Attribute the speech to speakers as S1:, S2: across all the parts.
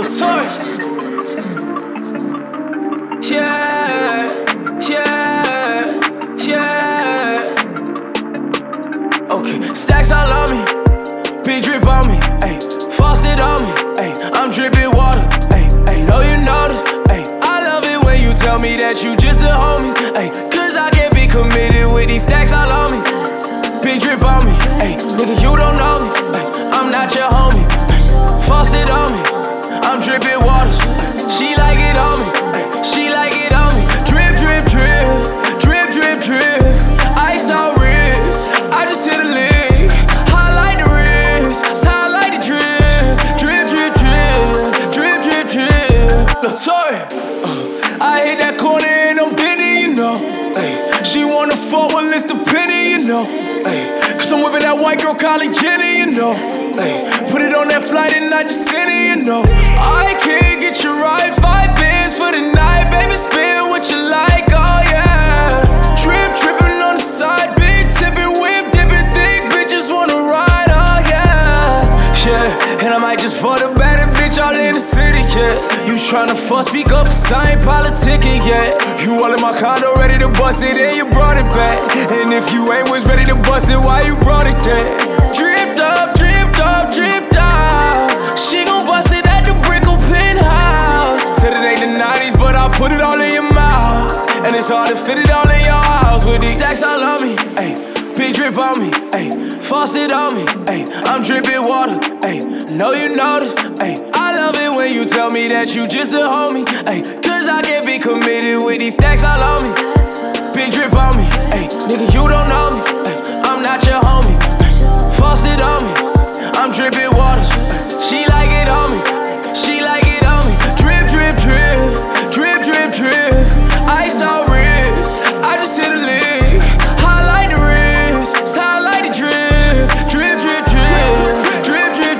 S1: Sorry. Yeah, yeah, yeah. Okay, stacks all on me, big drip on me, ayy. Faucet on me, ayy. I'm dripping water, ayy, ayy. Know you notice, ayy. I love it when you tell me that you just a homie, ayy. Cause I can't be committed with these stacks all on me. Big drip on me, ayy. Nigga, you don't know me, ayy. I'm not your homie, ayy. Faucet on me, I'm dripping water. She like it on me, ayy. She like it on me. Drip, drip, drip, drip, drip, drip. Ice on wrist, I just hit a lick. Highlight the wrist, style like the drip. Drip, drip, drip, drip, drip, drip. Look, sorry, I hit that corner and I'm bending, you know. Ay, she wanna fuck, well it's the pity, you know. Ay, cause I'm whipping that white girl Kylie Jenner, you know. Ay, put it on that flight and I just send it, you know. I can't get you right, 5 bands for the night, baby, spin what you like, oh yeah. Drip, dripping on the side, big tipping, whip, dipping, thick bitches wanna ride, oh yeah. Yeah, and I might just fuck the baddest bitch all in the city, yeah. You tryna fuck, speak up, cause I ain't politicking yet. You all in my condo, ready to bust it, and you brought it back. And if you ain't was ready to bust it, why you brought it there? Dripped up, dripped up, dripped out. She gon' bust it at the Brickell penthouse. Said it ain't the 90s, but I put it all in your mouth. And it's hard to fit it all in your house with these stacks all on me, ayy. Big drip on me, ayy. Faucet on me, ayy. I'm dripping water, ayy. Know you notice, ayy. I love it when you tell me that you just a homie, ayy. Cause I can't be committed with these stacks all on me. Big drip on me, ayy. Nigga, you don't know me, ayy. I'm not your homie, ayy. Faucet on me, I'm dripping water. She like it on me, she like it on me. Drip, drip, drip, drip, drip, drip. Ice on wrist, I just hit a lick. Highlight the wrist, style like the drip. Drip, drip, drip, drip, drip,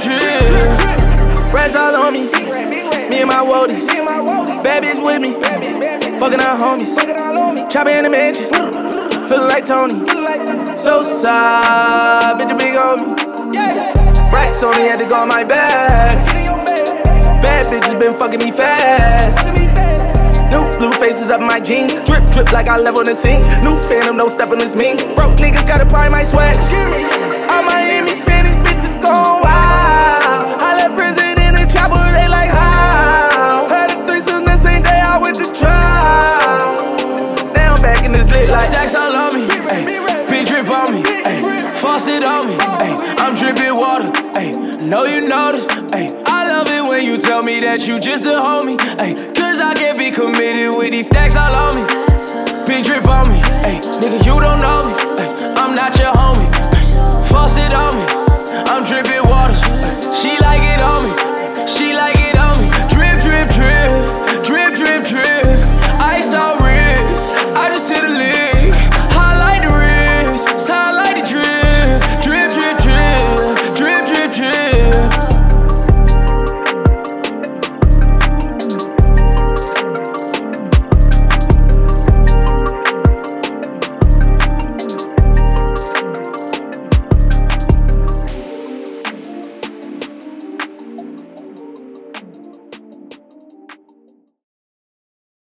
S1: drip.
S2: Rats all on me, me and my woadies. Bad bitch with me, fucking our homies. Chopper in the mansion, feelin' like Tony. So side, bitch, you big on me. Racks on me, had to go on my back. Bad bitches been fucking me fast. New blue faces up my jeans. Drip, drip like I live on the scene. New phantom, no steppin' this mean. Broke niggas gotta pry my swag. All Miami Spanish bitches gon' wild. I left prison in a chopper, they like how. Had a threesome the same day I went to trial. Now I'm back in this lit like
S1: stacks all on me, ayy. Big drip on me, ayy. Faucet on me, ayy. I'm dripping water, ayy. Know you notice, ayy. I love it when you tell me that you just a homie, ayy. Cause I can't be committed with these stacks all on me. Big drip on me, ayy. Nigga, you don't know me, ayy. I'm not your homie.